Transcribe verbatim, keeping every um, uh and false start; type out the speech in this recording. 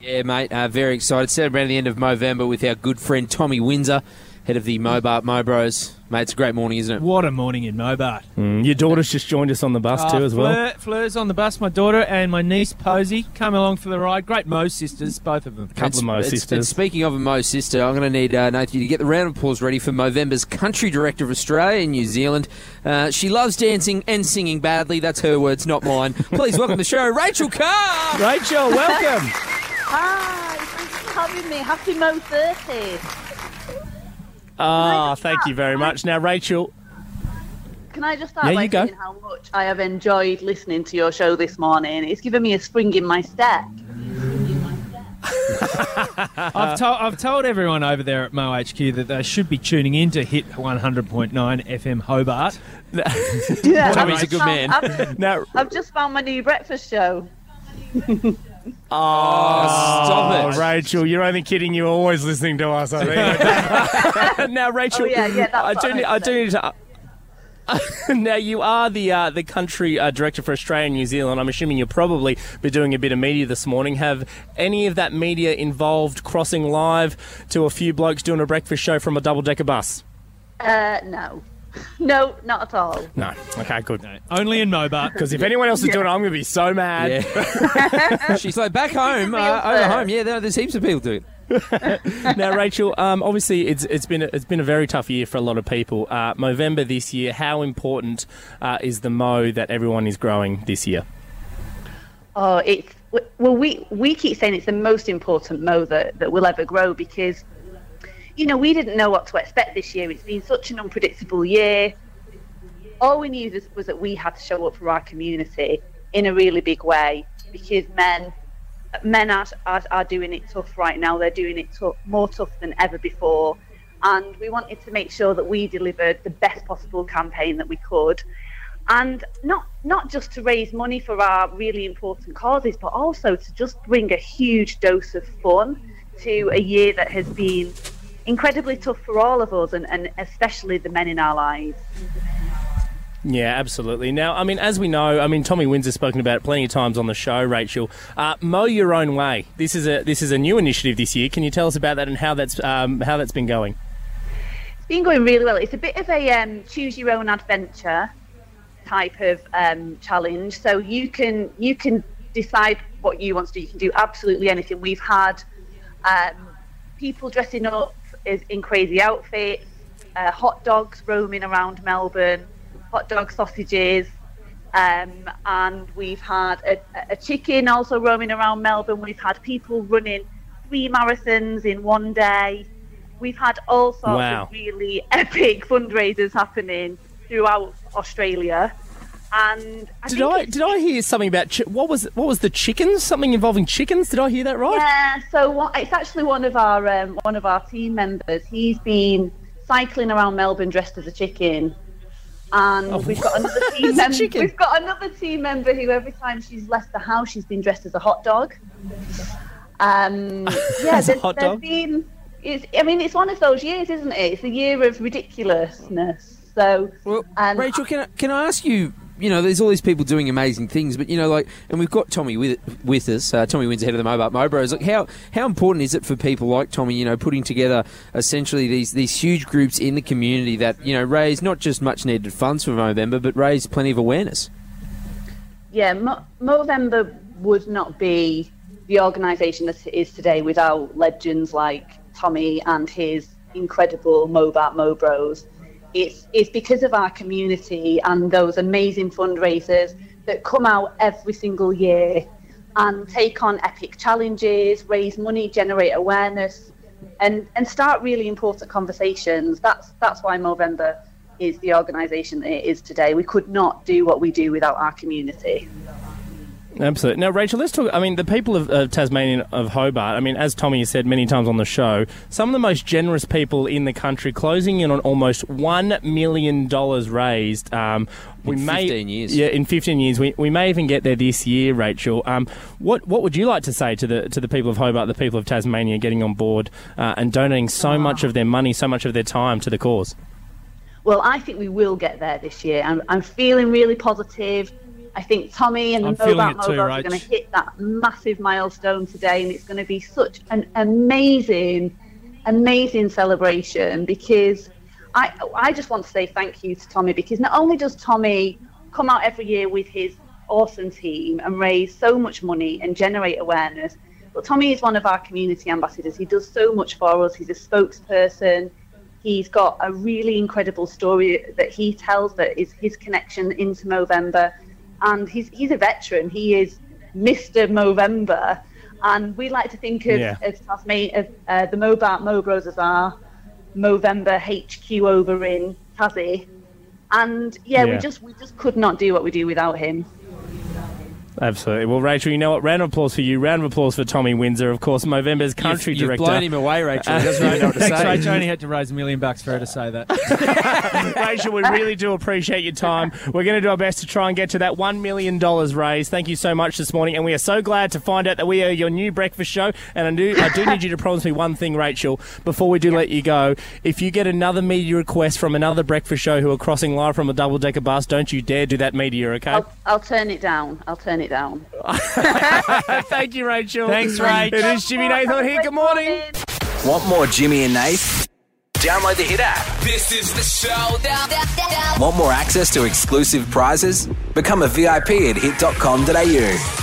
Yeah, mate, uh, very excited. Celebrating the end of Movember with our good friend Tommy Windsor, head of the Mobart Mobros. Mate, it's a great morning, isn't it? What a morning in Mobart. Mm, your daughter's just joined us on the bus uh, too as well. Fleur, Fleur's on the bus, my daughter, and my niece Posey come along for the ride. Great Mo sisters, both of them. A couple of Mo It's- sisters. And speaking of a Mo sister, I'm going to need uh, Nathan to get the round of applause ready for Movember's Country Director of Australia and New Zealand. Uh, she loves dancing and singing badly. That's her words, not mine. Please welcome to the show, Rachel Carr. Rachel, welcome. Hi, thanks for having me. Happy Mo thirtieth. Ah, thank you very much. Now, Rachel. Can I just start Yeah, by you go. saying how much I have enjoyed listening to your show this morning? It's given me a spring in my step. I've, to- I've told everyone over there at Mo H Q that they should be tuning in to hit one hundred point nine F M Hobart. Yeah, Tommy's I've a good just man. found- I've, Now, I've just found my new breakfast show. oh, stop it. Rachel, you're only kidding. You're always listening to us, I think. Now, Rachel, Oh, yeah, yeah, that's I what do, I need, I meant to do need to. Now, you are the uh, the country uh, director for Australia and New Zealand. I'm assuming you'll probably be doing a bit of media this morning. Have any of that media involved crossing live to a few blokes doing a breakfast show from a double-decker bus? Uh, no. No, not at all. No. Okay, good. No, only in Mobart. Because if anyone else is doing it, I'm going to be so mad. Yeah. She's like, back home, uh, over home. Yeah, there- there's heaps of people doing it. Now, Rachel, um, obviously it's it's been a, it's been a very tough year for a lot of people. Uh, Movember this year, how important uh, is the Mo that everyone is growing this year? Oh, it's well, we we keep saying it's the most important Mo that, that we'll ever grow because, you know, we didn't know what to expect this year. It's been such an unpredictable year. All we knew was, was that we had to show up for our community in a really big way because men men are, are, are doing it tough right now. They're doing it tough, more tough than ever before. And we wanted to make sure that we delivered the best possible campaign that we could. And not not just to raise money for our really important causes, but also to just bring a huge dose of fun to a year that has been incredibly tough for all of us, and, and especially the men in our lives. Yeah, absolutely. Now, I mean, as we know, I mean, Tommy Windsor's spoken about it plenty of times on the show, Rachel. Uh, Mow Your Own Way. This is a this is a new initiative this year. Can you tell us about that and how that's um, how that's been going? It's been going really well. It's a bit of a um, choose your own adventure type of um, challenge. So you can you can decide what you want to do. You can do absolutely anything. We've had um, people dressing up as, in crazy outfits, uh, hot dogs roaming around Melbourne, hot dog sausages, um, and we've had a, a chicken also roaming around Melbourne. We've had people running three marathons in one day. We've had all sorts Wow. of really epic fundraisers happening throughout Australia. And I Did think I it's- did I hear something about chi- what was what was the chickens? Something involving chickens? Did I hear that right? Yeah, so what, it's actually one of our um, one of our team members. He's been cycling around Melbourne dressed as a chicken, and Oh, we've got another team As a member. chicken? We've got another team member who every time she's left the house, she's been dressed as a hot dog. Um, yeah, As a there's- hot there's dog? Been, it's, I mean, it's one of those years, isn't it? It's a year of ridiculousness. So, Well, um, Rachel, can I, can I ask you, you know, there's all these people doing amazing things, but, you know, like, and we've got Tommy with with us, uh, Tommy Windsor, head of the Mobart Mobros. Like, how how important is it for people like Tommy, you know, putting together essentially these, these huge groups in the community that, you know, raise not just much needed funds for Movember, but raise plenty of awareness? yeah, Mo- Movember would not be the organisation that it is today without legends like Tommy and his incredible Mobart Mobros. It's, it's because of our community and those amazing fundraisers that come out every single year and take on epic challenges, raise money, generate awareness, and, and start really important conversations. That's, that's why Movember is the organisation that it is today. We could not do what we do without our community. Absolutely. Now, Rachel, let's talk. I mean, the people of uh, Tasmania, of Hobart, I mean, as Tommy has said many times on the show, some of the most generous people in the country, closing in on almost one million dollars raised. Um, we In may, fifteen years. Yeah, in fifteen years. We, we may even get there this year, Rachel. Um, what what would you like to say to the to the people of Hobart, the people of Tasmania getting on board uh, and donating so much of their money, so much of their time to the cause? Well, I think we will get there this year. I'm, I'm feeling really positive. I think Tommy and the I'm feeling Mobile it too, Mobiles are going Rach. to hit that massive milestone today, and it's going to be such an amazing, amazing celebration because I I just want to say thank you to Tommy, because not only does Tommy come out every year with his awesome team and raise so much money and generate awareness, but Tommy is one of our community ambassadors. He does so much for us. He's a spokesperson. He's got a really incredible story that he tells that is his connection into Movember. And he's he's a veteran. He is Mister Movember. And we like to think of, Yeah. of, Tasmania, of uh, the Mobart Mobros as our Movember H Q over in Tassie. And yeah, Yeah. we just we just could not do what we do without him. Absolutely. Well, Rachel, you know what? Round of applause for you. Round of applause for Tommy Windsor, of course, Movember's country you've, you've director. blown him away, Rachel. He doesn't really know what to Thanks, say. Rach. I only had to raise a million bucks for her to say that. Rachel, we really do appreciate your time. We're going to do our best to try and get to that one million dollars raised. Thank you so much this morning, and we are so glad to find out that we are your new breakfast show. And I do, I do need you to promise me one thing, Rachel, before we do let you go. If you get another media request from another breakfast show who are crossing live from a double-decker bus, don't you dare do that media, okay? I'll, I'll turn it down. I'll turn it down. Thank you, Rachel. Thanks, Rach. It is Jimmy Nathan here. Good morning. Want more Jimmy and Nath? Download the Hit app. This is the showdown. Want more access to exclusive prizes? Become a V I P at hit dot com dot a u.